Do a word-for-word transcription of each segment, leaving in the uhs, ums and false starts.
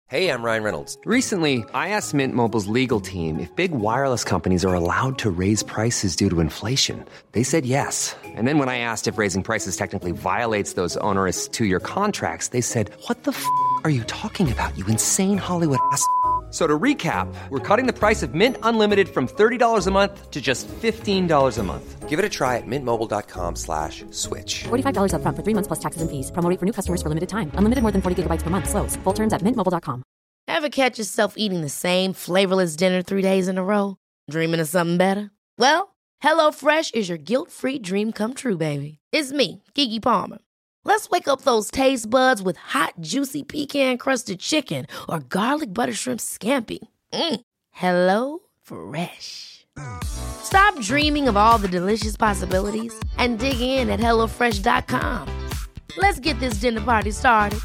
Hey, I'm Ryan Reynolds. Recently, I asked Mint Mobile's legal team if big wireless companies are allowed to raise prices due to inflation. They said yes. And then when I asked if raising prices technically violates those onerous two-year contracts, they said, what the f*** are you talking about, you insane Hollywood ass f- So to recap, we're cutting the price of Mint Unlimited from thirty dollars a month to just fifteen dollars a month. Give it a try at mintmobile.com slash switch. forty-five dollars up front for three months plus taxes and fees. Promo rate for new customers for limited time. Unlimited more than forty gigabytes per month. Slows full terms at mint mobile dot com. Ever catch yourself eating the same flavorless dinner three days in a row? Dreaming of something better? Well, HelloFresh is your guilt-free dream come true, baby. It's me, Keke Palmer. Let's wake up those taste buds with hot, juicy pecan-crusted chicken or garlic butter shrimp scampi. Mm. Hello Fresh. Stop dreaming of all the delicious possibilities and dig in at hello fresh dot com. Let's get this dinner party started.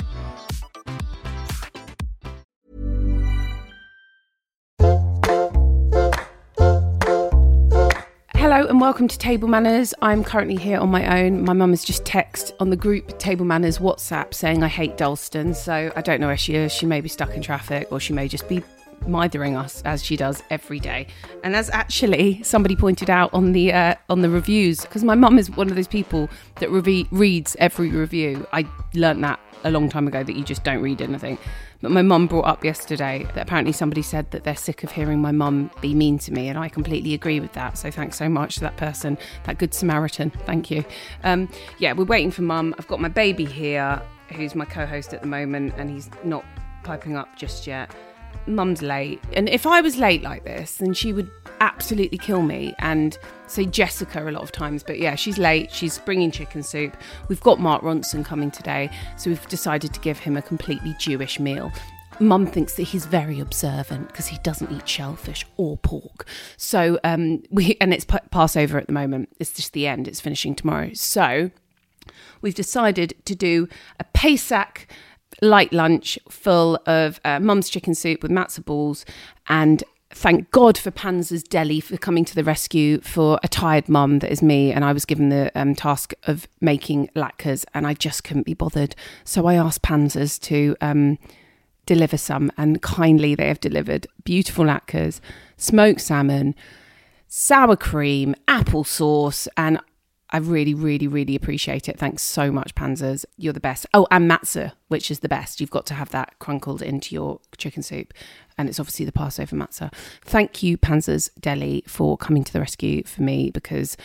Hello and welcome to Table Manners. I'm currently here on my own. My mum has just texted on the group Table Manners WhatsApp saying I hate Dalston, so I don't know where she is. She may be stuck in traffic or she may just be mithering us as she does every day. And as actually somebody pointed out on the uh, on the reviews, because my mum is one of those people that re- reads every review. I learnt that a long time ago, that you just don't read anything. But my mum brought up yesterday that apparently somebody said that they're sick of hearing my mum be mean to me, and I completely agree with that. So thanks so much to that person, that good Samaritan. Thank you. Um, yeah, we're waiting for mum. I've got my baby here, who's my co-host at the moment, and he's not piping up just yet. Mum's late, and if I was late like this, then she would absolutely kill me and say Jessica a lot of times. But yeah, she's late. She's bringing chicken soup. We've got Mark Ronson coming today, so we've decided to give him a completely Jewish meal. Mum thinks that he's very observant because he doesn't eat shellfish or pork. So um, we and it's Passover at the moment. It's just the end. It's finishing tomorrow. So we've decided to do a Pesach light lunch full of uh, mum's chicken soup with matzo balls, and thank God for Panzer's Deli for coming to the rescue for a tired mum that is me, and I was given the um, task of making latkes and I just couldn't be bothered, so I asked Panzer's to um, deliver some, and kindly they have delivered beautiful latkes, smoked salmon, sour cream, applesauce, and I really, really, really appreciate it. Thanks so much, Panzers. You're the best. Oh, and matzah, which is the best. You've got to have that crunkled into your chicken soup. And it's obviously the Passover matzah. Thank you, Panzers Deli, for coming to the rescue for me, because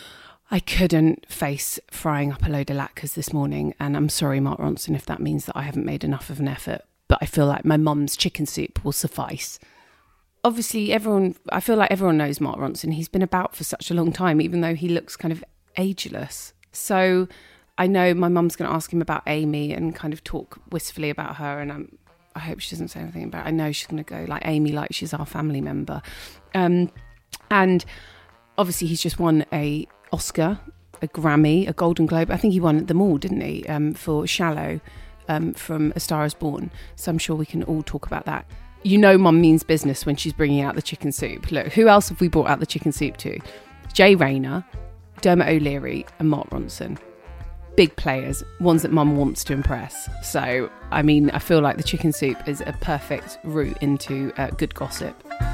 I couldn't face frying up a load of latkes this morning. And I'm sorry, Mark Ronson, if that means that I haven't made enough of an effort. But I feel like my mum's chicken soup will suffice. Obviously, everyone, I feel like everyone knows Mark Ronson. He's been about for such a long time, even though he looks kind of ageless. So I know my mum's going to ask him about Amy and kind of talk wistfully about her, and I'm, I hope she doesn't say anything about it. I know she's going to go like Amy, like she's our family member. Um, and obviously he's just won a Oscar, a Grammy, a Golden Globe. I think he won them all, didn't he, um, for Shallow um, from A Star Is Born. So I'm sure we can all talk about that. You know mum means business when she's bringing out the chicken soup. Look, who else have we brought out the chicken soup to? Jay Rayner, Dermot O'Leary and Mark Ronson. Big players, ones that mum wants to impress. So, I mean, I feel like the chicken soup is a perfect route into uh, good gossip.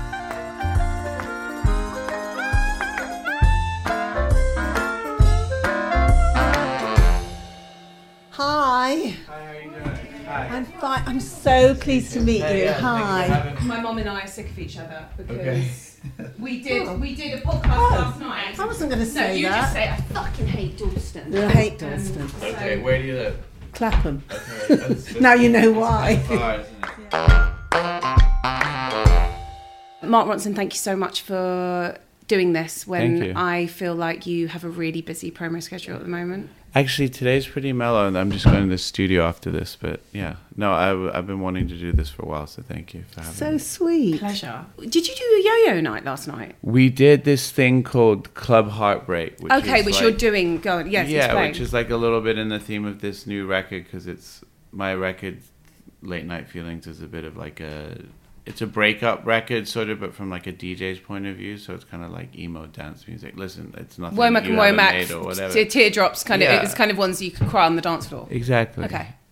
Hi. Hi, how are you doing? Hi. I'm fine. I'm so pleased to meet you. Hi. My mum and I are sick of each other because... Okay. We did. We did a podcast Oh, last night. I wasn't going to say no, you that. just say I fucking hate Dalston. I hate Dalston. Um, so Okay, where do you live? Clapham. Okay, that's, that's Now you know why. far, isn't it? Mark Ronson, thank you so much for doing this when Thank you. I feel like you have a really busy promo schedule at the moment. Actually, today's pretty mellow, and I'm just going to the studio after this. But yeah, no, I, I've been wanting to do this for a while, so thank you for having So me. sweet. Pleasure. Did you do a yo-yo night last night? We did this thing called Club Heartbreak. Which Okay, is which like, you're doing. Go on. Yes, yeah, explain. which is like a little bit in the theme of this new record, because it's my record. Late Night Feelings is a bit of like a, it's a breakup record sort of, but from like a D J's point of view. So it's kind of like emo dance music. Listen, it's nothing that Womack you and haven't made or Womack, whatever. te- teardrops, kind of. Yeah. It's kind of ones you could cry on the dance floor. Exactly. Okay.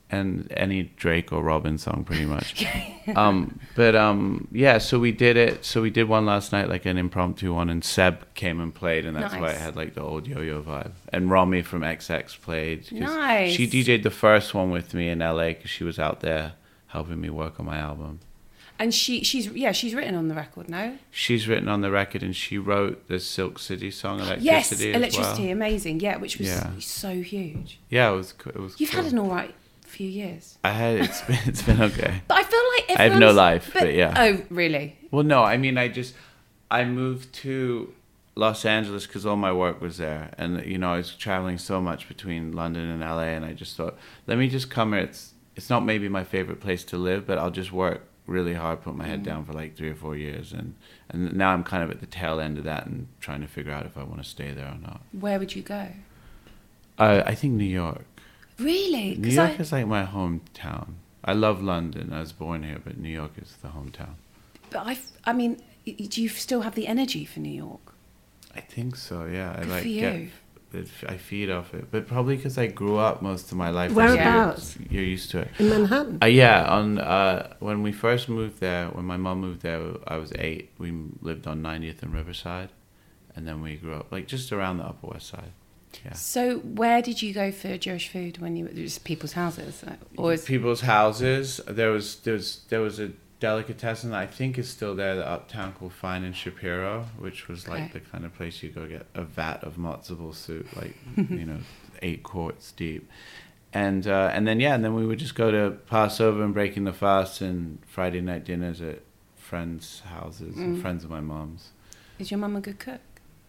and any Drake or Robin song pretty much. um, but um, yeah, so we did it. So we did one last night, like an impromptu one, and Seb came and played, and that's Nice. why it had like the old Yo-Yo vibe. And Romy from X X played. 'Cause Nice. She D J'd the first one with me in L A because she was out there helping me work on my album. And she, she's yeah, she's written on the record, no? She's written on the record, and she wrote the Silk City song, Electricity. Yes, as Electricity, well. amazing, yeah, which was Yeah. so huge. Yeah, it was. co- It was. You've cool. had an all right few years. I had. It's been. It's been okay. But I feel like I have no everyone's- life, but yeah. Oh, really? Well, no, I mean, I just, I moved to Los Angeles because all my work was there. And, you know, I was traveling so much between London and L A, and I just thought, let me just come here. It's, it's not maybe my favorite place to live, but I'll just work really hard, put my head Mm. down for like three or four years. And, and now I'm kind of at the tail end of that and trying to figure out if I want to stay there or not. Where would you go? Uh, I think New York. Really? New 'Cause York I, is like my hometown. I love London. I was born here, but New York is the hometown. but I, I mean, y- do you still have the energy for New York? I think so, yeah. I Good like for get you. it, I feed off it, but probably because I grew up most of my life. Whereabouts? You're, you're used to it. In Manhattan? Uh, yeah, on uh, when we first moved there, when my mom moved there, I was eight. We lived on ninetieth and Riverside, and then we grew up like just around the Upper West Side. Yeah. So where did you go for Jewish food when you were just people's houses? Or is, People's houses. There was there was there was a delicatessen that I think is still there, the Uptown called Fine and Shapiro, which was like Okay. the kind of place you go get a vat of matzo ball soup, like you know, eight quarts deep, and uh, and then yeah, and then we would just go to Passover and breaking the fast and Friday night dinners at friends' houses, and friends of my mom's. is your mum a good cook?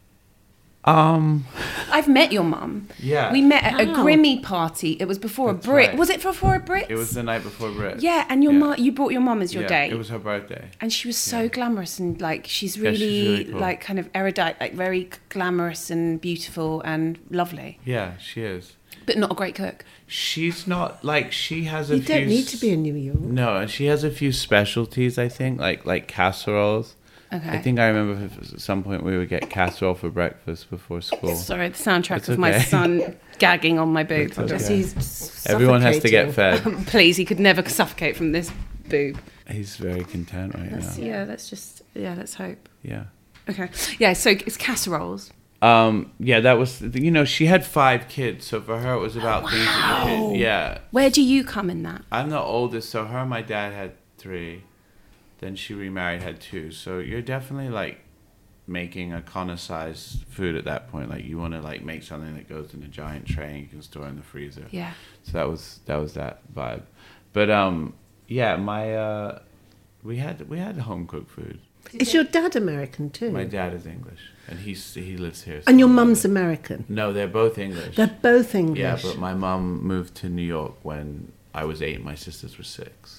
Um. I've met your mum. Yeah. We met at a Wow. Grimmy party. It was before That's a Brit. right. Was it before a Brit? It was the night before Brit. Yeah, and your Yeah. mum, you brought your mum as your Yeah, date. It was her birthday. And she was so Yeah. glamorous and like she's Yeah, really, she's really cool. like kind of erudite, like very glamorous and beautiful and lovely, Yeah, she is. but not a great cook. She's not like she has a You few. don't need to s- be in New York. No, and she has a few specialties. I think like like casseroles. Okay. I think I remember at some point we would get casserole for breakfast before school. Sorry, the soundtrack It's of my okay. son gagging on my boob. It's Because okay. he's Everyone has to get suffocating. fed. Please, he could never suffocate from this boob. He's very content right Let's, now. yeah, let's just, yeah, let's hope. Yeah. Okay. Yeah, so it's casseroles. Um, yeah, that was, you know, she had five kids, so for her it was about things that you could, yeah. Where do you come in that? I'm the oldest, so her and my dad had three. Then she remarried, had two. So you're definitely like making a Connor-sized food at that point. Like you want to like make something that goes in a giant tray and you can store in the freezer. Yeah. So that was that was that vibe. But um, yeah, my uh, we had we had home cooked food. Is your dad American too? My dad is English, and he's he lives here. And your so- mum's American? No, they're both English. They're both English. Yeah, but my mum moved to New York when I was eight. My sisters were six.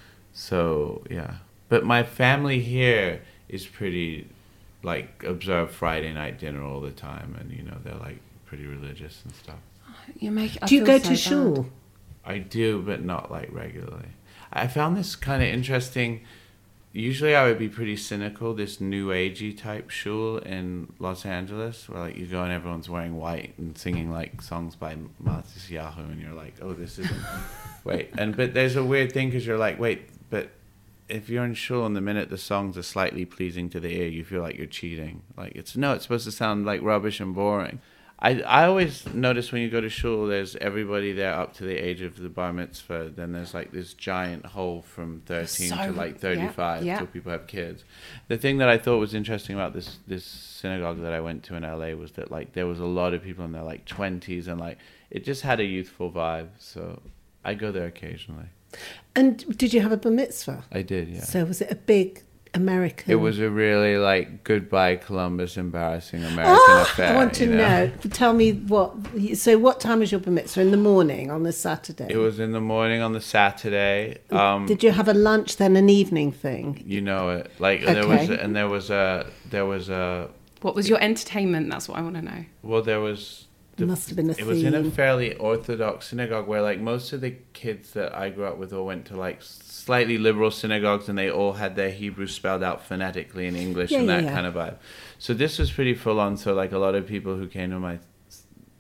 So yeah, but my family here is pretty, like, observe Friday night dinner all the time, and you know they're like pretty religious and stuff. You make. I Do you feel go so to bad. shul? I do, but not like regularly. I found this kind of interesting. Usually I would be pretty cynical, this new agey type shul in Los Angeles, where like you go and everyone's wearing white and singing like songs by Matisyahu, and you're like, oh, this isn't. Wait, and but there's a weird thing because you're like, wait, but if you're in shul and the minute the songs are slightly pleasing to the ear, you feel like you're cheating. Like it's no, it's supposed to sound like rubbish and boring. I, I always notice when you go to shul, there's everybody there up to the age of the bar mitzvah. Then there's like this giant hole from thirteen So- to like thirty-five yeah, yeah. till people have kids. The thing that I thought was interesting about this this synagogue that I went to in L A was that like there was a lot of people in their like twenties, and like it just had a youthful vibe. So I go there occasionally. And did you have a bar mitzvah? I did, yeah. So was it a big American? It was a really like goodbye Columbus, embarrassing American Ah, affair. I want to you know. Tell me what. So, what time was your bar mitzvah? In the morning on the Saturday. It was in the morning on the Saturday. Um, Did you have a lunch then, an evening thing? You know it. Like there was, Okay. and there was a, there was a. What was your entertainment? That's what I want to know. Well, there was. There must have been a It was in a theme. fairly orthodox synagogue where, like, most of the kids that I grew up with all went to like slightly liberal synagogues, and they all had their Hebrew spelled out phonetically in English Yeah, and yeah, that yeah. kind of vibe. So this was pretty full on. So like a lot of people who came to my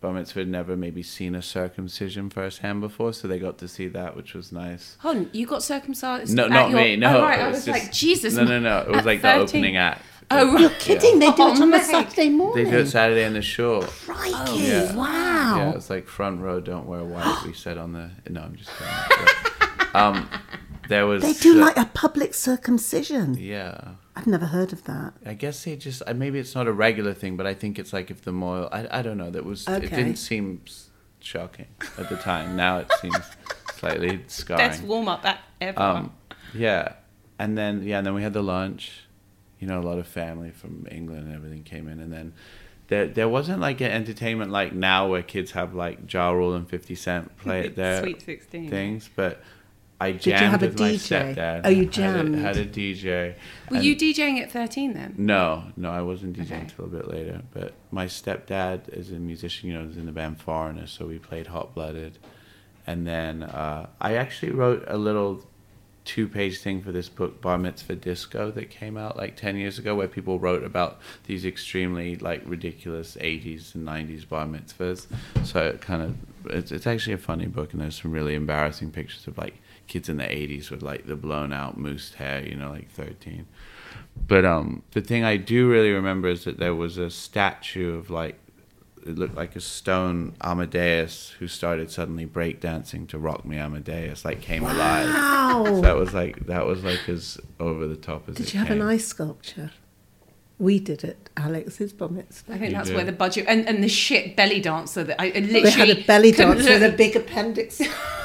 bar mitzvah had never maybe seen a circumcision firsthand before, so they got to see that, which was nice. Hold on, you got circumcised? No, at not your... me. No, oh, right. I it was just, like, Jesus. No, no, no. It was at like thirteen the opening act. Oh, right. You're kidding? They do Oh, it on a mate. Saturday morning. They do it Saturday in the shore. Crikey! Yeah. Wow. Yeah, it's like front row, don't wear white. We said on the. No, I'm just kidding. But, um, there was. They do uh, like a public circumcision. Yeah. I've never heard of that. I guess they just. uh, Maybe it's not a regular thing, but I think it's like if the more. I, I don't know. That was. It Okay. didn't seem s- shocking at the time. Now it seems slightly scarring. Best warm up ever. Um, yeah, and then yeah, and then we had the lunch. You know, a lot of family from England and everything came in, and then there there wasn't like an entertainment like now where kids have like Ja Rule and fifty Cent play at their Sweet sixteen. things, but I Did you jammed have a with my D J? stepdad. Oh, you Had a- jammed. Had a, D J. Were and- you DJing at thirteen then? No, no, I wasn't DJing Okay. until a bit later. But my stepdad is a musician, you know, is in the band Foreigner, so we played Hot Blooded. And then uh, I actually wrote a little two-page thing for this book, Bar Mitzvah Disco, that came out like ten years ago, where people wrote about these extremely like ridiculous eighties and nineties bar mitzvahs. So it kind of, it's, it's actually a funny book, and there's some really embarrassing pictures of like kids in the eighties with like the blown out moosed hair, you know, like thirteen. But um, the thing I do really remember is that there was a statue of like, it looked like a stone Amadeus who started suddenly breakdancing to Rock Me Amadeus, like came alive. Wow. So that was like that was like as over the top as it Did you have came. an ice sculpture? We did it, Alex's bar mitzvah. I think You that's did. where the budget and, and the shit belly dancer that I, I literally They had a belly couldn't dancer with a look- big appendix.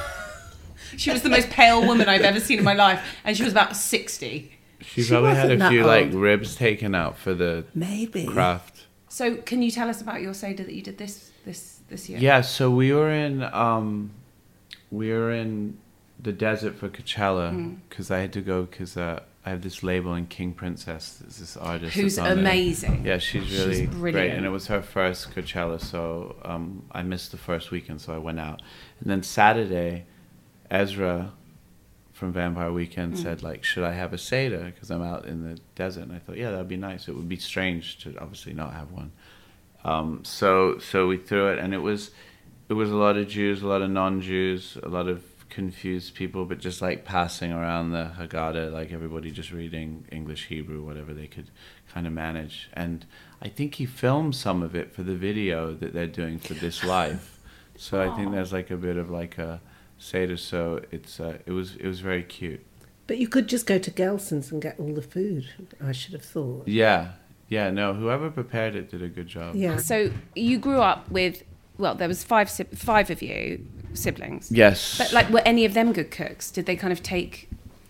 She was the most pale woman I've ever seen in my life, and she was about sixty. She She probably had wasn't a that few like old. ribs taken out for the Maybe. craft. So, can you tell us about your Seder that you did this this this year? Yeah, so we were in um, we were in the desert for Coachella because I had to go because uh, I have this label in King Princess. There's this artist Who's that's on there. amazing. Yeah, she's really great, brilliant. and it was her first Coachella, so um, I missed the first weekend, so I went out. And then Saturday, Ezra from Vampire Weekend said, like, should I have a Seder because I'm out in the desert? And I thought, yeah, that'd be nice. It would be strange to obviously not have one. Um, so so we threw it, and it was it was a lot of Jews, a lot of non-Jews, a lot of confused people, but just like passing around the Haggadah, like everybody just reading English, Hebrew, whatever they could kind of manage. And I think he filmed some of it for the video that they're doing for This Life. So I think there's like a bit of like a Seder. So it's uh, it was it was very cute. But you could just go to Gelson's and get all the food, I should have thought. Yeah, yeah. No, whoever prepared it did a good job. Yeah. So you grew up with, well, there was five si- five of you siblings. Yes. But like, were any of them good cooks? Did they kind of take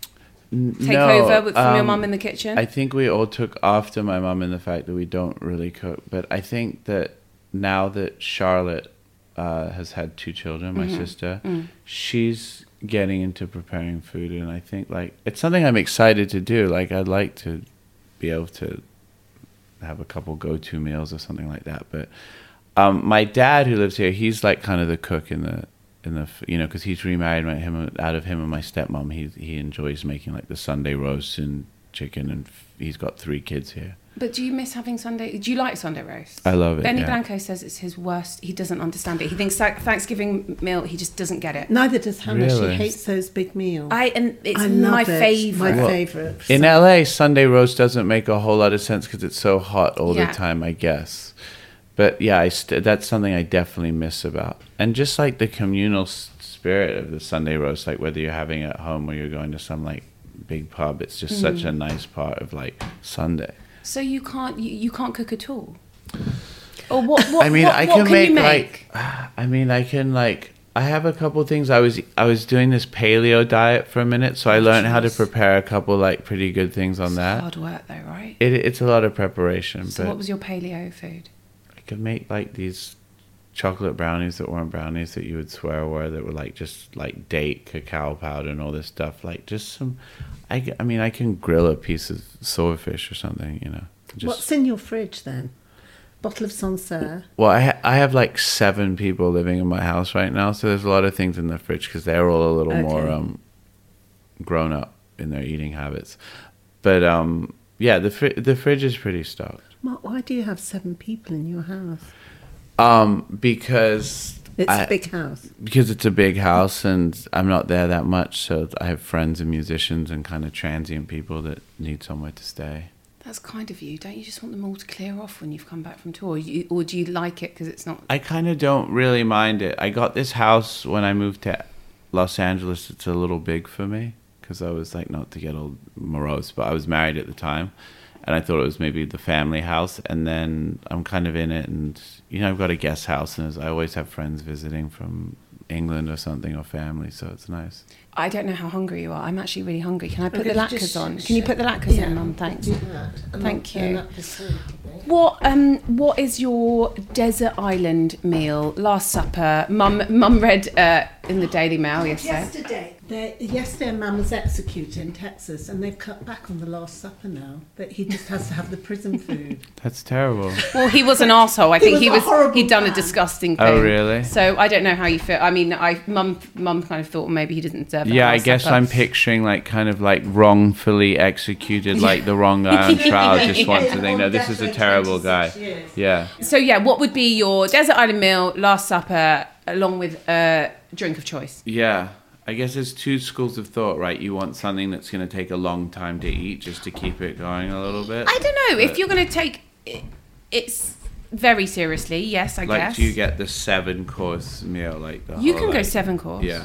N- take no, over with, from your um, mum in the kitchen? I think we all took after my mum in the fact that we don't really cook. But I think that now that Charlotte uh, has had two children, my sister, she's getting into preparing food, and I think like it's something I'm excited to do. Like I'd like to be able to have a couple go-to meals or something like that. But um, my dad, who lives here, he's like kind of the cook in the in the you know because he's remarried. My, him out of him and my stepmom, he he enjoys making like the Sunday roast and chicken, and f- he's got three kids here. But do you miss having Sunday? Do you like Sunday roast? I love it, Benny yeah. Blanco says it's his worst. He doesn't understand it. He thinks Thank- Thanksgiving meal. He just doesn't get it. Neither does Hannah. Really? She hates those big meals. I and it's I love my it. favorite. My Well, favorite. In L A, Sunday roast doesn't make a whole lot of sense because it's so hot all Yeah. the time, I guess. But yeah, I st- that's something I definitely miss about. And just like the communal s- spirit of the Sunday roast, like whether you're having it at home or you're going to some like big pub, it's just such a nice part of like Sunday. So you can't you, you can't cook at all. Or what? what I mean, what, I what can, can make, you make? like. I mean, I can like. I have a couple things. I was I was doing this paleo diet for a minute, so I learned how to jeez. prepare a couple like pretty good things on It's that. hard work though, right? It, it's a lot of preparation, So but what was your paleo food? I could make like these chocolate brownies that weren't brownies that you would swear were, that were like just like date cacao powder and all this stuff. Like just some. I, I mean, I can grill a piece of swordfish or something, you know. Just, What's in your fridge then? Bottle of Sancerre. Well, I, ha- I have like seven people living in my house right now, so there's a lot of things in the fridge because they're all a little Okay. more um, grown up in their eating habits. But um, yeah, the fri- the fridge is pretty stocked. Mark, why do you have seven people in your house? Um, because It's I, a big house. Because it's a big house, and I'm not there that much. So I have friends and musicians and kind of transient people that need somewhere to stay. That's kind of you. Don't you just want them all to clear off when you've come back from tour? You, or do you like it because it's not... I kind of don't really mind it. I got this house when I moved to Los Angeles. It's a little big for me because I was like, not to get all morose, but I was married at the time. And I thought it was maybe the family house. And then I'm kind of in it. And, you know, I've got a guest house. And I always have friends visiting from England or something, or family. So it's nice. I don't know how hungry you are. I'm actually really hungry. Can I put Okay, the latkes just on? sh- Can you put the latkes yeah, in, Mum? Thanks. do that. And Thank I'll turn you. up the food, okay? What um what is your desert island meal? Last supper. Mum Mum read uh, in the Daily Mail yesterday. Yesterday, they, yesterday, Mum was executed in Texas, and they've cut back on the Last Supper now. That he just has to have the prison food. That's terrible. Well, he was an arsehole. I He think was he a was. horrible He'd done a man. disgusting thing. Oh, really? So I don't know how you feel. I mean, I Mum Mum kind of thought well, maybe he didn't deserve. that Yeah, I Last guess Supper. I'm picturing like kind of like wrongfully executed, like the wrong guy on trial. Just wants to think, no, this is a terrible guy. Yeah. So yeah, what would be your desert island meal, Last Supper, along with a drink of choice? Yeah. I guess there's two schools of thought, right? You want something that's going to take a long time to eat just to keep it going a little bit. I don't know if But, you're going to take it, it's very seriously. Yes, I like, guess. do you get the seven course meal? Like the You whole, can go like- seven course. Yeah.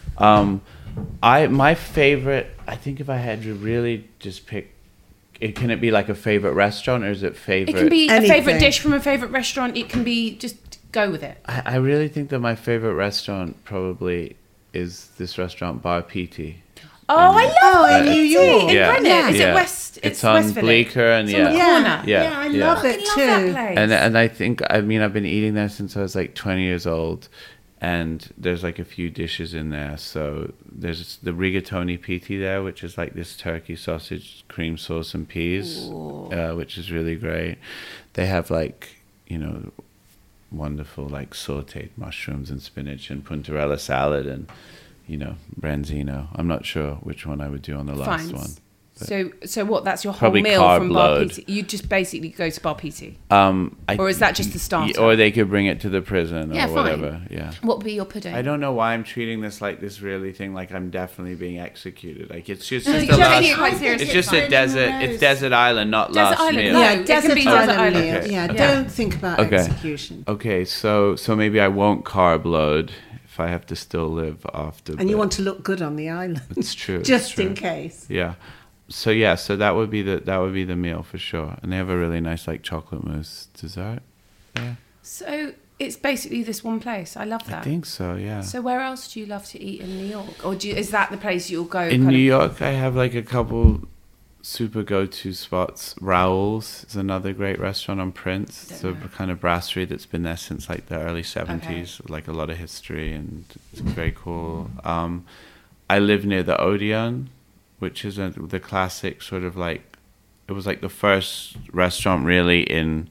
Um, I my favorite. I think if I had to really just pick, it can it be like a favorite restaurant or is it favorite? It can be Anything. a favorite dish from a favorite restaurant. It can be just go with it. I, I really think that my favorite restaurant probably is this restaurant Bar P T. Oh, I love Oh, Bar in New P T York. in Yeah. Greenwich. Is Yeah. it West? It's, It's, on West Village. Bleecker and It's on yeah. the Yeah, corner. Yeah, yeah, I yeah. love I it love too. that place. And and I think I mean I've been eating there since I was like twenty years old, and there's like a few dishes in there. So there's the rigatoni P T there, which is like this turkey sausage, cream sauce, and peas, uh, which is really great. They have like you know wonderful like sautéed mushrooms and spinach and puntarella salad and you know branzino. I'm not sure which one I would do on the last Fine. one. but- So, so what? That's your whole Probably meal carb from Bar load. P T. You just basically go to Bar P T. Um, I, Or is that just the starter? Or they could bring it to the prison or Yeah, fine. whatever. Yeah. What would be your pudding? I don't know why I'm treating this like this really thing, like I'm definitely being executed. Like it's just, No, just you're a taking last, it quite seriously. it's just It's a fine. desert, it's desert island, not Desert last island, meal. no. Yeah, it can desert be desert island island. meal. Okay. Yeah, Yeah. don't think about Okay. execution. Okay, so so maybe I won't carb load if I have to still live after. And you but want to look good on the island. It's true. it's Just true. in case. Yeah. So yeah, so that would be the that would be the meal for sure. And they have a really nice like chocolate mousse dessert. Yeah. So it's basically this one place. I love that. I think so. Yeah. So where else do you love to eat in New York, or do you, is that the place you'll go? In kind New of- York, I have like a couple super go-to spots. Raoul's is another great restaurant on Prince. It's a kind of brasserie that's been there since like the early seventies, like a lot of history, and it's very cool. Um, I live near the Odeon, which is a, the classic sort of like, it was like the first restaurant really in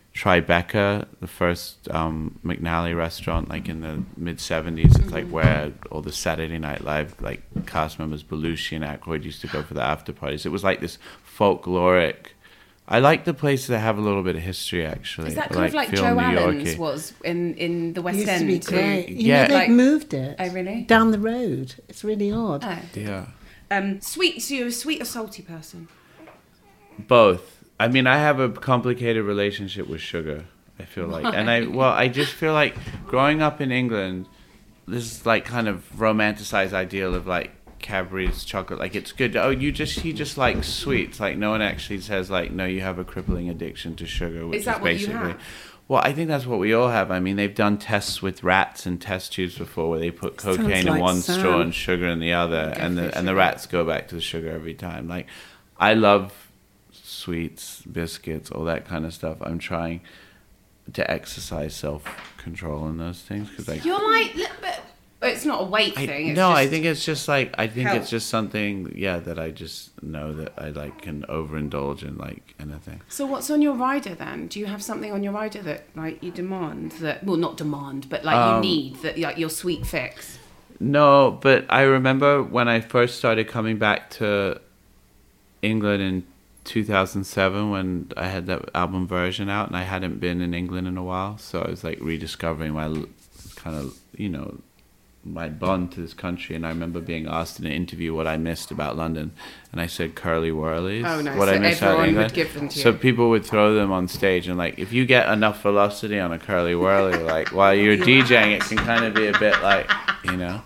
Tribeca, the first um, McNally restaurant, like in the mid seventies. It's like where all the Saturday Night Live like cast members, Belushi and Aykroyd, used to go for the after parties. It was like this folkloric. I like the places that have a little bit of history. Actually, Is that kind of like feel Joe New Allen's Yorky. was in, in the West Used to End? be too? great. You Yeah. know, they've Like- moved it. Oh, really? Down the road. It's really odd. Oh. Yeah, Um, sweet. So you're a sweet or salty person? both. I mean, I have a complicated relationship with sugar. I feel like, and I well, I just feel like growing up in England, this like kind of romanticized ideal of like Cadbury's chocolate, like it's good. Oh, you just he just likes sweets. Like no one actually says like no, you have a crippling addiction to sugar, which Is that is what you basically. have? Well, I think that's what we all have. I mean, they've done tests with rats and test tubes before, where they put Sounds cocaine in like one Sam. straw and sugar in the other, and the and the rats go back to the sugar every time. Like, I love sweets, biscuits, all that kind of stuff. I'm trying to exercise self-control in those things because I. You're like, look, but it's not a weight I- thing. It's no, I just- think it's just like I think health. it's just something, yeah, that I just know that I like can overindulge in like anything. So what's on your rider then? Do you have something on your rider that like you demand that? Well, not demand, but like Um, you need that, like your sweet fix. No, but I remember when I first started coming back to England in two thousand seven when I had that album Version out, and I hadn't been in England in a while, so I was like rediscovering my kind of, you know, my bond to this country. And I remember being asked in an interview what I missed about London, and I said curly whirlies. Oh no! What So I missed out of everyone England. would give them to you. So people would throw them on stage, and like if you get enough velocity on a curly whirly, like while you're DJing, it can kind of be a bit like, you know.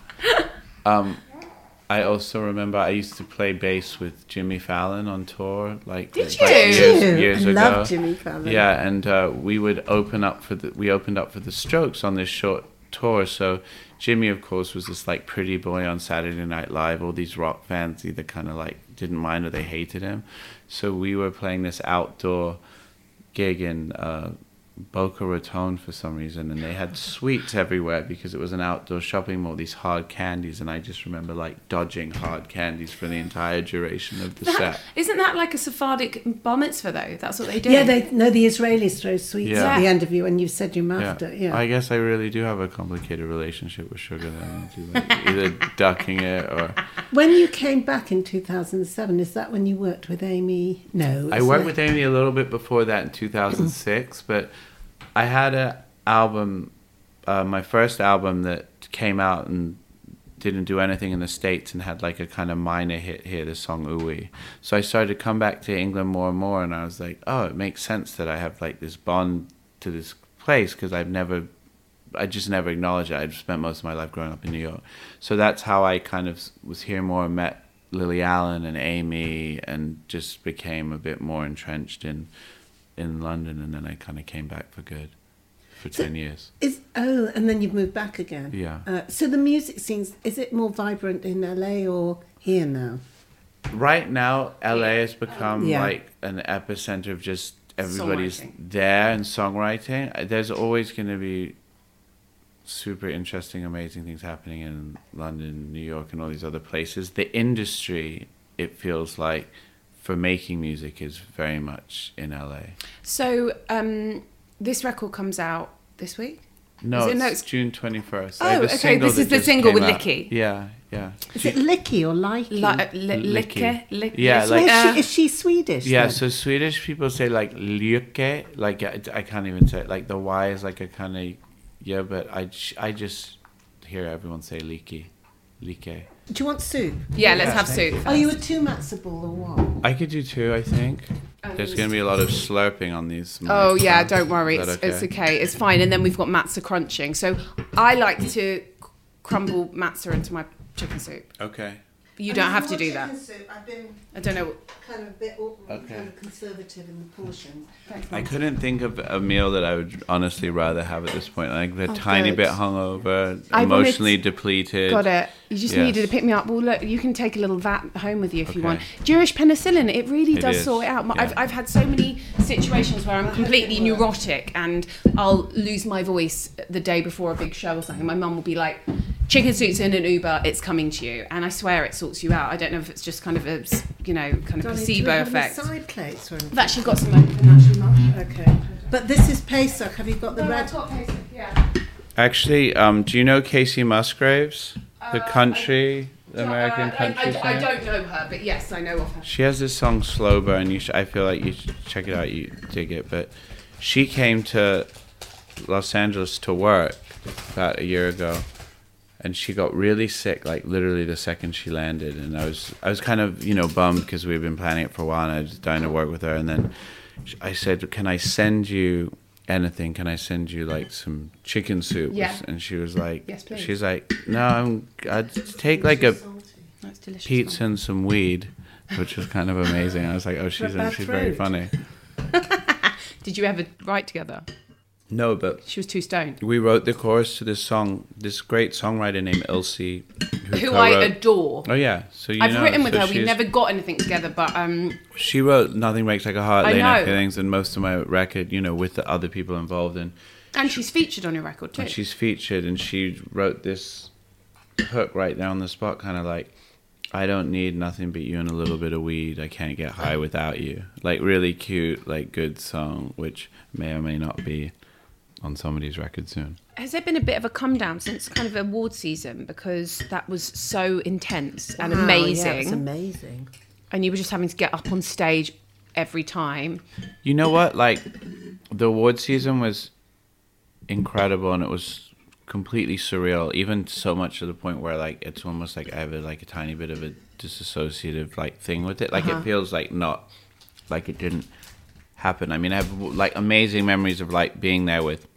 Um, I also remember I used to play bass with Jimmy Fallon on tour. Like, Did like you? years, Did you? years I ago. love Jimmy Fallon. Yeah, and uh, we would open up for the we opened up for the Strokes on this short tour. So Jimmy, of course, was this like pretty boy on Saturday Night Live. All these rock fans either kind of like didn't mind or they hated him. So we were playing this outdoor gig in uh, Boca Raton for some reason, and they had sweets everywhere because it was an outdoor shopping mall, these hard candies, and I just remember like dodging hard candies for the entire duration of the That, set. isn't that like a Sephardic bar mitzvah though? That's what they do. Yeah, they no. The Israelis throw sweets Yeah. at the end of you, and you said your mouth. Yeah. do- Yeah. I guess I really do have a complicated relationship with sugar then, do, like, either ducking it or... When you came back in two thousand seven, is that when you worked with Amy? No. I it's worked like- with Amy a little bit before that in two thousand six, but I had an album, uh, my first album that came out and didn't do anything in the States and had like a kind of minor hit here, the song Ooey. So I started to come back to England more and more, and I was like, oh, it makes sense that I have like this bond to this place because I've never, I just never acknowledged it. I'd spent most of my life growing up in New York. So that's how I kind of was here more and met Lily Allen and Amy and just became a bit more entrenched in in London, and then I kind of came back for good for So- ten years. Is oh, and then you've moved back again. Yeah. Uh, so the music scenes, is it more vibrant in L A or here now? Right now, L A has become Yeah. like an epicenter of just everybody's Songwriting. there and songwriting. There's always going to be super interesting, amazing things happening in London, New York, and all these other places. The industry, it feels like, for making music is very much in L A. So um, this record comes out this week. No, Is it- it's, no, it's- June twenty-first. Oh, okay, this is the single with Licky. Yeah, yeah. Is it Licky or Likey? Like li- Licky. Licky, Licky. Yeah, So like- is, uh, she, is she Swedish? Yeah, then? so Swedish people say like lycke, like I, I can't even say it. Like the Y is like a kind of, yeah, but I, j- I just hear everyone say licky, like. Do you want soup? yeah, let's Yeah, have thank soup. Are you a two-matzable or what? I could do two, I think. There's going to be a lot of slurping on these. Oh mics, yeah, so don't worry, is it's, that it's okay, it's fine. And then we've got matzah crunching. So I like to crumble matzah into my chicken soup. Okay. You don't have to do that. I've been I don't know. kind of a bit awkward, Okay. kind of conservative in the portions. I couldn't think of a meal that I would honestly rather have at this point. Like they're Oh, tiny good. bit hungover, I wanted- emotionally depleted. Got it. You just Yes. needed to pick me up. Well, look, you can take a little vat home with you if you Okay. want. Jewish penicillin, it really It does is, sort it out. My- yeah. I've, I've had so many situations where I'm completely neurotic and I'll lose my voice the day before a big show or something. My mum will be like, chicken soup's in an Uber, it's coming to you. And I swear it sorts you out. I don't know if it's just kind of a, you know, kind of Darling, do we placebo have any effect. side plates or anything? I've actually got some open, actually, Mum. Okay. But this is Pesach. Have you got the No, red? I've got Pesach, yeah. Actually, um, do you know Casey Musgraves, the Uh, country, the American Uh, I- country I, I, singer? I don't know her, but yes, I know of her. She has this song Slow Burn. You sh- I feel like you should check it out. You dig it. But she came to Los Angeles to work about a year ago, and she got really sick, like literally the second she landed. And I was I was kind of you know bummed because we've been planning it for a while, and I was dying to work with her. And then sh- I said, "Can I send you anything? Can I send you like some chicken soup?" Yeah. And she was like, Yes, please. She's like, "No, I'm, I'd take like a That's delicious. pizza and some weed," which was kind of amazing. I was like, oh, she's bad she's very throat. funny. Did you ever write together? No, but She was too stoned. we wrote the chorus to this song. This great songwriter named Elsie, who, Who I co-wrote- adore. Oh yeah, so you I've know, written with so her. We've she's- never got anything together, but um, She wrote "Nothing Breaks Like a Heart," I "Late Night know. Feelings," and most of my record, you know, with the other people involved. And, and she's featured on your record too. and she's featured, and she wrote this hook right there on the spot, kind of like, "I don't need nothing but you and a little bit of weed. I can't get high without you." Like really cute, like good song, which may or may not be on somebody's record soon. Has there been a bit of a come down since kind of award season because that was so intense and Wow, amazing, Yeah, it's amazing. and you were just having to get up on stage every time. You know what? Like, the award season was incredible, and it was completely surreal, even so much to the point where, like, it's almost like I have a, like a tiny bit of a disassociative, like, thing with it. Like, uh-huh. It feels like not, like it didn't happen. I mean, I have, like, amazing memories of, like, being there with,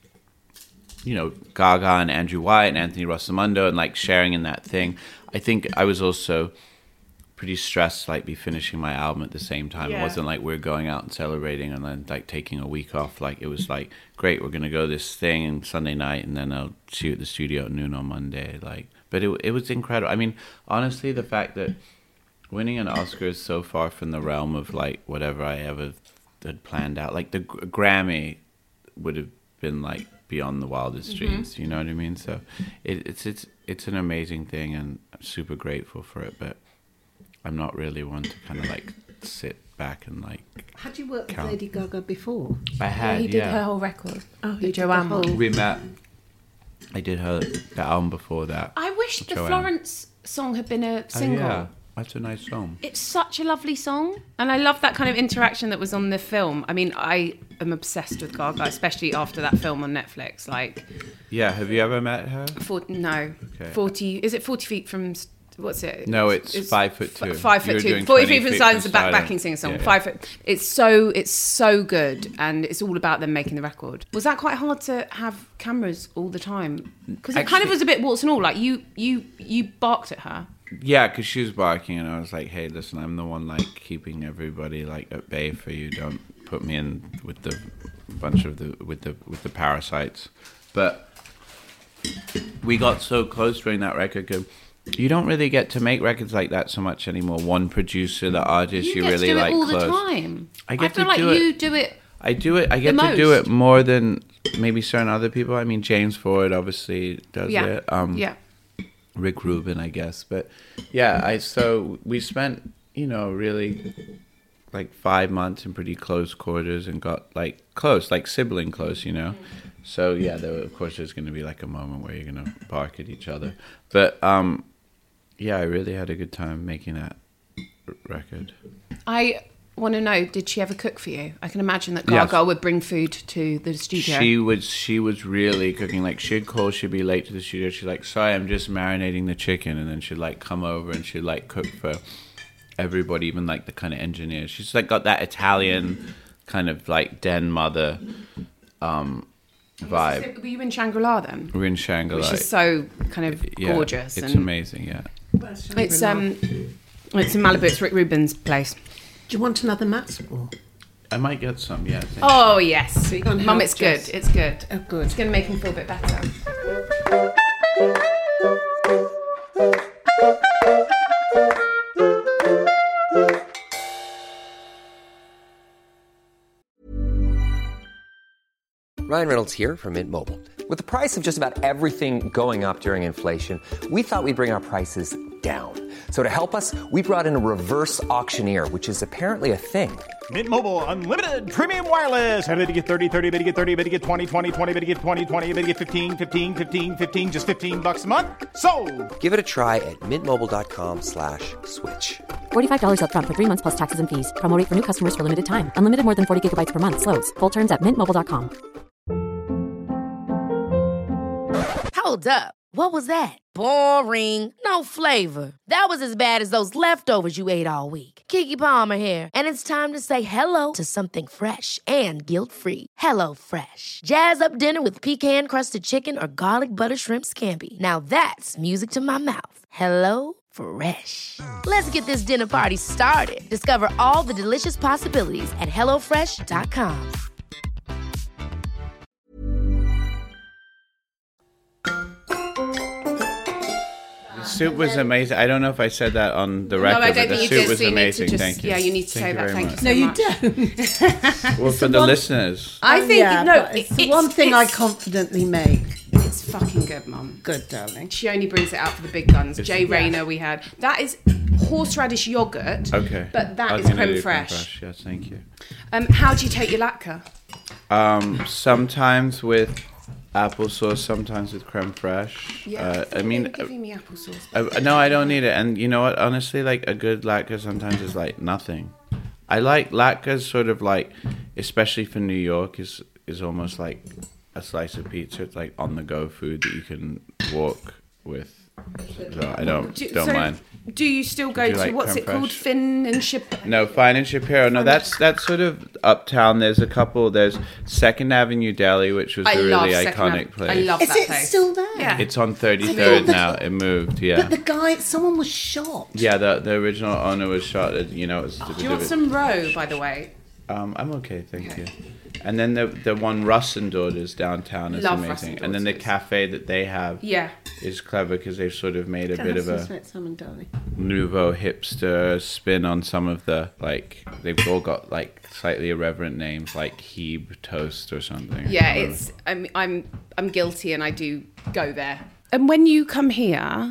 you know, Gaga and Andrew White and Anthony Rosamundo and, like, sharing in that thing. I think I was also pretty stressed, like, be finishing my album at the same time. Yeah. It wasn't like we we're going out and celebrating and then, like, taking a week off. Like, it was like, great, we're going to go this thing Sunday night and then I'll shoot at the studio at noon on Monday. Like, but it it was incredible. I mean, honestly, the fact that winning an Oscar is so far from the realm of, like, whatever I ever had planned out. Like, the G- Grammy would have been, like, beyond the wildest dreams. Mm-hmm. You know what I mean? So it, it's it's it's an amazing thing, and I'm super grateful for it. But I'm not really one to kind of like sit back and like. Had you worked count. with Lady Gaga before? I had. Yeah, he did yeah. her whole record. Oh, he Joanne. did the whole... We met. I did her the album before that. I wish the Joanne. Florence song had been a single. Oh, yeah. That's a nice song. It's such a lovely song. And I love that kind of interaction that was on the film. I mean, I am obsessed with Gaga, especially after that film on Netflix. Like, yeah, have you ever met her? For, no. Okay. forty, is it forty feet from, what's it? No, it's, it's five foot two. F- five foot two. forty feet from Silence, the back, backing singer song. Yeah, yeah. Five foot. It's so, it's so good. And it's all about them making the record. Was that quite hard to have cameras all the time? Because it Actually, kind of was a bit warts and all. Like, you, you, you barked at her. Yeah, because she was barking, and I was like, "Hey, listen, I'm the one like keeping everybody like at bay for you. Don't put me in with the bunch of the with the with the parasites." But we got so close during that record. Cause you don't really get to make records like that so much anymore. One producer, the artist, you, you get really to do like it all close. The time. I get I feel to like do you it. do it. I do it. I get to most. do it more than maybe certain other people. I mean, James Ford obviously does yeah. it. Um, yeah. Rick Rubin, I guess. But yeah, I so we spent, you know, really like five months in pretty close quarters and got like close, like sibling close, you know. So yeah, there, of course there's going to be like a moment where you're going to bark at each other. But um, yeah, I really had a good time making that r- record. I want to know, did she ever cook for you? I can imagine that Gaga yes. would bring food to the studio. She was she was really cooking. Like, she'd call, she'd be late to the studio. She's like, sorry, I'm just marinating the chicken. And then she'd like come over and she'd like cook for everybody, even like the kind of engineers. She's like got that Italian kind of like den mother um, vibe. Were you in Shangri-La then? We're in Shangri-La. Which is so kind of yeah, gorgeous. It's and amazing, yeah. It's um, it's in Malibu. It's Rick Rubin's place. Do you want another match ball? I might get some, yeah. Oh, yes. So Mum, it's Jess. good. It's good. Oh, good. It's going to make him feel a bit better. Ryan Reynolds here from Mint Mobile. With the price of just about everything going up during inflation, we thought we'd bring our prices down. So to help us, we brought in a reverse auctioneer, which is apparently a thing. Mint Mobile Unlimited Premium Wireless. How to get thirty, thirty, how to get thirty, how to get twenty, twenty, twenty, how to get twenty, twenty, how to get fifteen, fifteen, fifteen, fifteen, just fifteen bucks a month? Sold! Give it a try at mintmobile.com slash switch. forty-five dollars up front for three months plus taxes and fees. Promo rate for new customers for limited time. Unlimited more than forty gigabytes per month. Slows full terms at mint mobile dot com. Hold up. What was that? Boring. No flavor. That was as bad as those leftovers you ate all week. Keke Palmer here, and it's time to say hello to something fresh and guilt-free. Hello Fresh. Jazz up dinner with pecan-crusted chicken or garlic butter shrimp scampi. Now that's music to my mouth. Hello Fresh. Let's get this dinner party started. Discover all the delicious possibilities at hello fresh dot com. Soup was amazing. I don't know if I said that on the record, no, I don't but the think soup you was did, so amazing. just, Thank you. Yeah, you need to Thank say you that. very Thank much. you so No, you much. don't. Well, for the one, listeners. I think, yeah, no, but it's it, the it's, one thing it's, I confidently make. It's fucking good, Mum. Good, darling. She only brings it out for the big guns. It's, Jay yeah. Rayner we had. That is horseradish yogurt. Okay. But that I was is gonna creme do fraiche. fraiche. Yes, thank you. Um, how do you take your latke? Um, sometimes with applesauce, sometimes with creme fraiche. Yeah, uh, I mean, giving me applesauce. uh, no, I don't need it. And you know what? Honestly, like a good latke sometimes is like nothing. I I like Latka's sort of like, especially for New York, is is almost like a slice of pizza. It's like on the go food that you can walk with. So I don't Do, don't so mind. do you still go you to like what's creme it called, fraiche? Finn and Shapiro? No, Fine and Shapiro. No, that's that's sort of uptown. There's a couple. There's Second Avenue Deli, which was I a love really Second iconic Ave- place. I love Is that it place. still there? Yeah. It's on thirty-third now. It moved. Yeah. But the guy, someone was shot. Yeah, the the original owner was shot. At, you know, it was. Do you want some roe, by the way? Um, I'm okay, thank you. And then the the one Russ and Daughters downtown is Love Russ amazing. and And then the Daughters. cafe that they have Yeah. is clever because they've sort of made a bit of a Salmon Deli. nouveau hipster spin on some of the, like, they've all got like slightly irreverent names like Hebe Toast or something. Yeah, it's I'm I'm I'm guilty, and I do go there. And when you come here,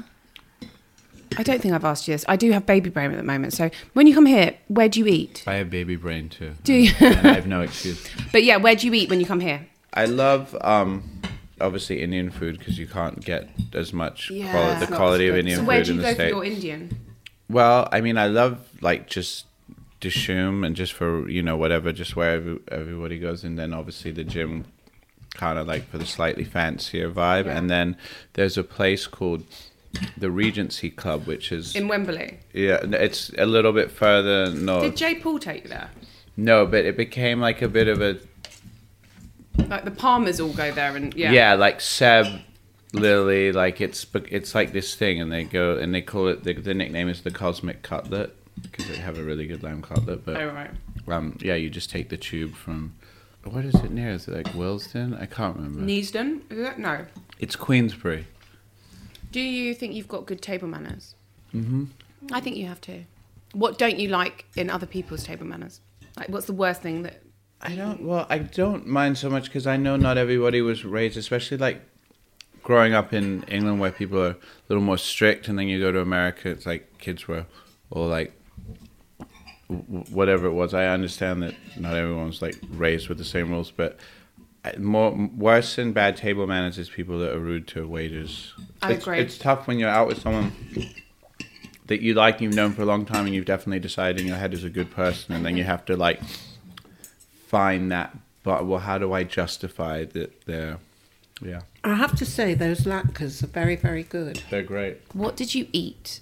I don't think I've asked you this. I do have baby brain at the moment. So when you come here, where do you eat? I have baby brain too. Do you? And I have no excuse. But yeah, where do you eat when you come here? I love um, obviously Indian food because you can't get as much Yeah. quali- the It's not quality as of good. Indian So where food do in you the go for States. your Indian? Well, I mean, I love like just Dishoom and just for, you know, whatever, just where every, everybody goes. And then obviously the gym kind of like for the slightly fancier vibe. Yeah. And then there's a place called the Regency Club, which is, In Wembley. yeah, it's a little bit further north. Did Jay Paul take you there? No, but it became like a bit of a, Like the Palmers all go there, and yeah. yeah, like Seb, Lily, like it's it's like this thing, and they go and they call it, the, the nickname is the Cosmic Cutlet because they have a really good lamb cutlet. But Oh right. um, yeah, you just take the tube from, what is it near? Is it like Willesden? I can't remember. Neasden? Is it? No. It's Queensbury. Do you think you've got good table manners? Mm-hmm. I think you have too. What don't you like in other people's table manners? Like, what's the worst thing that? I don't. Well, I don't mind so much because I know not everybody was raised, especially like growing up in England where people are a little more strict, and then you go to America, it's like kids were all like w- whatever it was. I understand that not everyone was like raised with the same rules, but more worse than bad table manners is people that are rude to waiters. I it's, agree. It's tough when you're out with someone that you like, you've known for a long time, and you've definitely decided in your head is a good person, and then you have to like find that. But well, how do I justify that they're, yeah, I have to say, those latkes are very, very good. they're great. What did you eat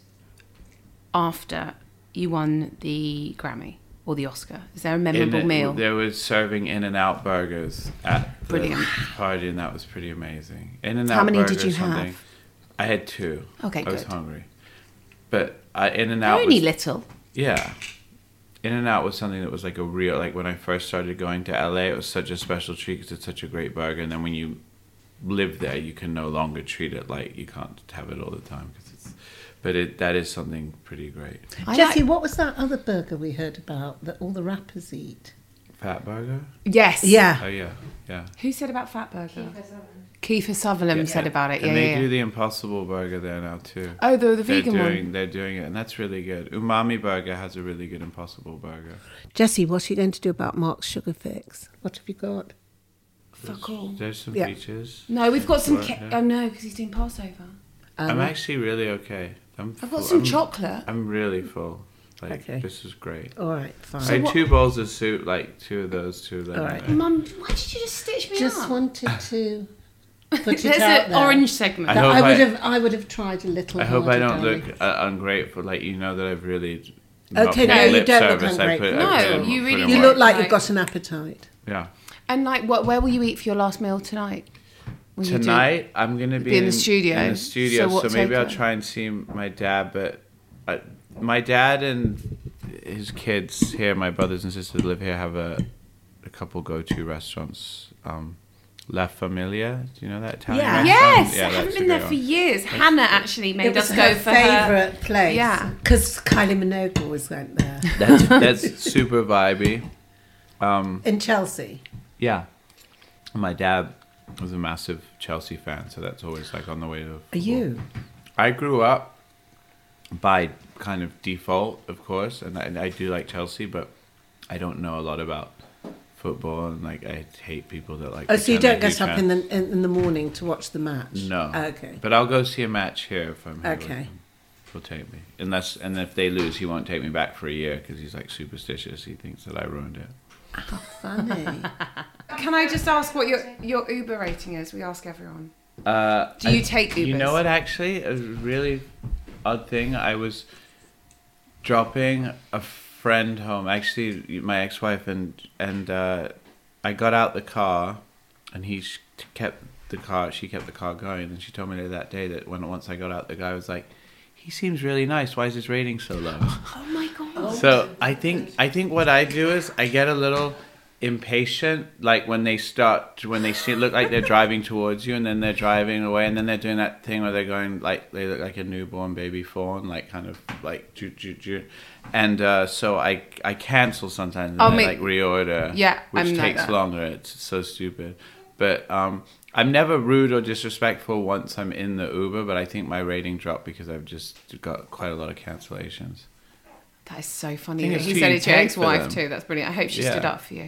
after you won the Grammy or the Oscar? Is there a memorable In it- meal? They were serving In-N-Out burgers at the Brilliant. party, and that was pretty amazing. In-N-Out How many did burger you is something- have? I had two. Okay, I was good. hungry, but uh, In-N-Out Only was, little. yeah. In-N-Out was something that was like a real, like when I first started going to L A, it was such a special treat because it's such a great burger. And then when you live there, you can no longer treat it like you can't have it all the time because it's. But it that is something pretty great. I Jessie, like- what was that other burger we heard about that all the rappers eat? Fat burger? Yes. Yeah. Oh yeah, yeah. Who said about Fat Burger? Kiefer Sutherland said about it. Yeah, And they yeah, do yeah. the Impossible Burger there now too. Oh, the the They're vegan doing, one. They're doing it, and that's really good. Umami Burger has a really good Impossible Burger. Jessie, what are you going to do about Mark's Sugar Fix? What have you got? Fuck all. There's some Yeah. peaches. No, we've got some. What? Ca- Yeah. oh no, because he's doing Passover. I'm actually really okay. I'm I've got full- some I'm- chocolate. I'm really full. Like Okay. this is great. All right, fine. I had two bowls of soup, like two of those, two of them. All right. Mum, why did you just stitch me Just up? wanted to put it There's out an there. orange segment. I That hope I would I- have. I would have tried a little. I hope I harder, don't darling. look uh, ungrateful. Like you know that I've really. not Okay, paid no, you lip don't look service. I put- ungrateful. I No, put- you put really in You do. work. look like Like- you've got an appetite. Yeah. And like, what? Where will you eat for your last meal tonight? Will you do- Tonight I'm gonna be, Be in the studio? In the studio, So so, what maybe I'll takeaway? try and see my dad. But uh, my dad and his kids here, my brothers and sisters live here, have a a couple go-to restaurants. Um, La Familia, do you know that Italian Yeah. restaurant? Yes, Yeah, I haven't that's a been there great for one. years. Hannah actually made It was us go her for her. favourite place. Yeah. because Kylie Minogue always went there That's that's super vibey. Um, in Chelsea. yeah, my dad was a massive Chelsea fan, so that's always like on the way to. Are football. you? I grew up by kind of default, of course, and I, I do like Chelsea, but I don't know a lot about football, and like I hate people that like. Oh, so you pretend don't they're get huge up in fans. the in, in the morning to watch the match? No. Okay. But I'll go see a match here if I'm here. with Okay. them. will take me. Unless, and if they lose, he won't take me back for a year because he's like superstitious. He thinks that I ruined it. How funny. Can I just ask what your your Uber rating is? We ask everyone. Uh, Do you I, take Ubers? You know what, actually? A really odd thing. I was dropping a friend home. Actually, my ex-wife, and, and uh, I got out the car, and he sh- kept the car, she kept the car going, and she told me that day that when once I got out, the guy was like, he seems really nice. Why is his rating so low? Oh my god! So I think I think what I do is I get a little impatient, like when they start, when they see look like they're driving towards you, and then they're driving away, and then they're doing that thing where they're going like they look like a newborn baby fawn, like kind of like ju ju ju, and uh, so I I cancel sometimes, and I'll I make, like reorder, yeah, which I'm takes like that. longer. It's so stupid, but um. I'm never rude or disrespectful once I'm in the Uber, but I think my rating dropped because I've just got quite a lot of cancellations. That is so funny. I think That it's he too said it to your intense for ex-wife them. too. That's brilliant. I hope she Yeah. stood up for you.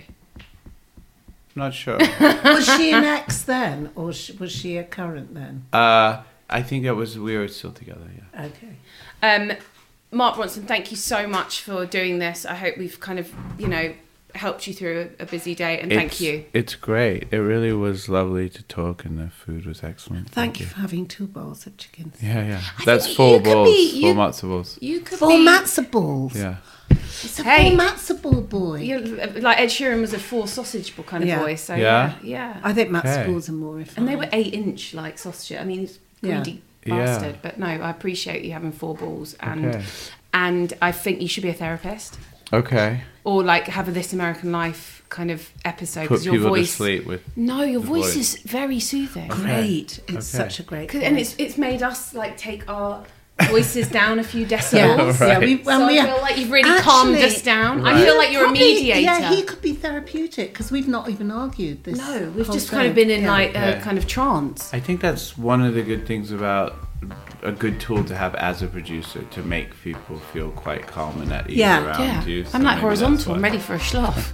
Not sure. Was she an ex then, or sh- was she a current then? uh, I think it was we were still together. Yeah. Okay. Um, Mark Ronson, thank you so much for doing this. I hope we've kind of, you know, helped you through a, a busy day, and thank It's- you. It's great. It really was lovely to talk, and the food was excellent. Thank, you for having two bowls of chicken. Yeah, yeah. I That's think four you could balls, be- four you- matzo balls. You could Four be. matzo balls. Yeah. It's a Hey. four matzo ball boy. You're, like Ed Sheeran was a four sausage ball kind of Yeah. boy. So Yeah? yeah, yeah. I think matzo Okay. balls are more refined. And they were eight inch like sausage. I mean, he's Yeah. greedy Yeah. bastard. But no, I appreciate you having four balls, and Okay. and I think you should be a therapist, Okay. or like have a This American Life kind of episode, Put because your people voice. to sleep with. No, your the voice, voice. is very soothing. Great. It's Okay. such a great 'Cause- voice. and it's it's made us like take our voices down a few yeah, decibels. yeah. Right. We, So and I we feel like you've really calmed Actually, us down. I Right. feel like you're Probably, a mediator. Yeah, he could be therapeutic because we've not even argued this. No, we've whole just kind of thing. been in Yeah. like a Yeah. kind of trance. I think that's one of the good things about a good tool to have as a producer, to make people feel quite calm and at ease Yeah. around Yeah, you. So I'm like maybe horizontal. that's I'm why. ready for a sloth.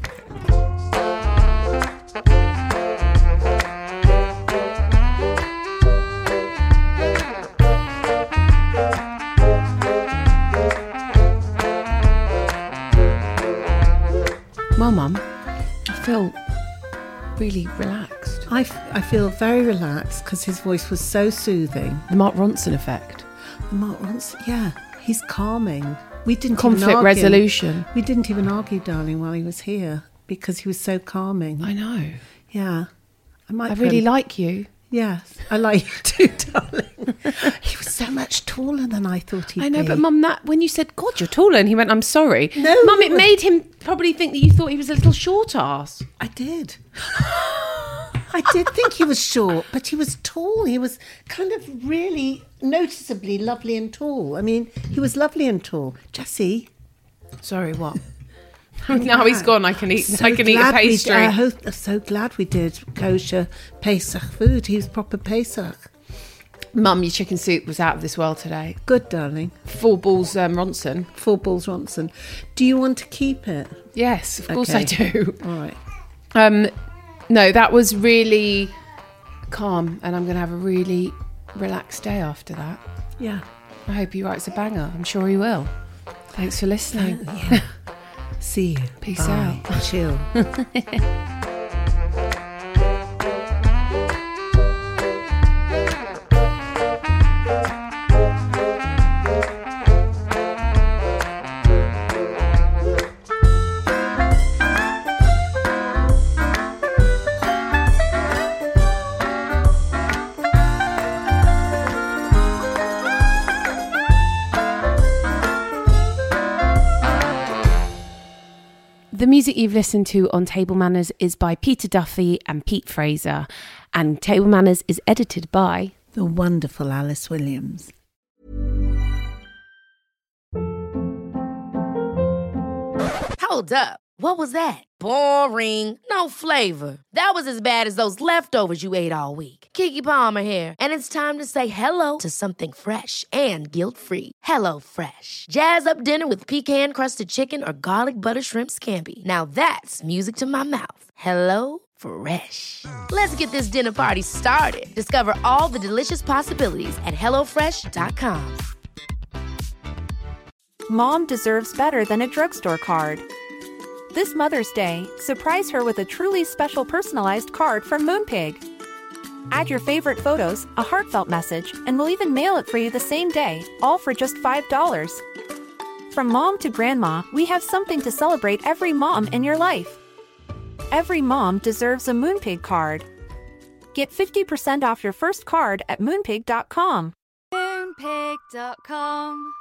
Well, Mum, I feel really relaxed. I, f- I feel very relaxed because his voice was so soothing. The Mark Ronson effect. Mark Ronson, yeah, he's calming. We didn't even Conflict argue. resolution. We didn't even argue, darling, while he was here because he was so calming. I know. Yeah, I might. I put really him- like you. Yes, I like you too, darling. He was so much taller than I thought he'd I know, be. but Mum, that when you said, God, you're taller, and he went, I'm sorry. No, Mum, it but- made him probably think that you thought he was a little short ass. I did. I did think he was short, but he was tall. He was kind of really noticeably lovely and tall. I mean, he was lovely and tall. Jessie. Sorry, what? Now he's gone, I can eat So I can eat a glad we- pastry. I hope, I'm so glad we did kosher Pesach food. He was proper Pesach. Mum, your chicken soup was out of this world today. Good, darling. Four balls um, Ronson. Four balls Ronson. Do you want to keep it? Yes, of course I Okay. do. All right. Um, no, that was really calm, and I'm going to have a really relaxed day after that. Yeah. I hope he writes a banger. I'm sure he will. Thanks for listening. Yeah. See you. Peace Bye. out. Chill. The music you've listened to on Table Manners is by Peter Duffy and Pete Fraser, and Table Manners is edited by The wonderful Alice Williams. Hold up. What was that? Boring. No flavor. That was as bad as those leftovers you ate all week. Keke Palmer here, and it's time to say hello to something fresh and guilt-free. Hello Fresh. Jazz up dinner with pecan-crusted chicken or garlic butter shrimp scampi. Now that's music to my mouth. Hello Fresh. Let's get this dinner party started. Discover all the delicious possibilities at hello fresh dot com. Mom deserves better than a drugstore card. This Mother's Day, surprise her with a truly special personalized card from Moonpig. Add your favorite photos, a heartfelt message, and we'll even mail it for you the same day, all for just five dollars. From mom to grandma, we have something to celebrate every mom in your life. Every mom deserves a Moonpig card. Get fifty percent off your first card at moonpig dot com. Moonpig dot com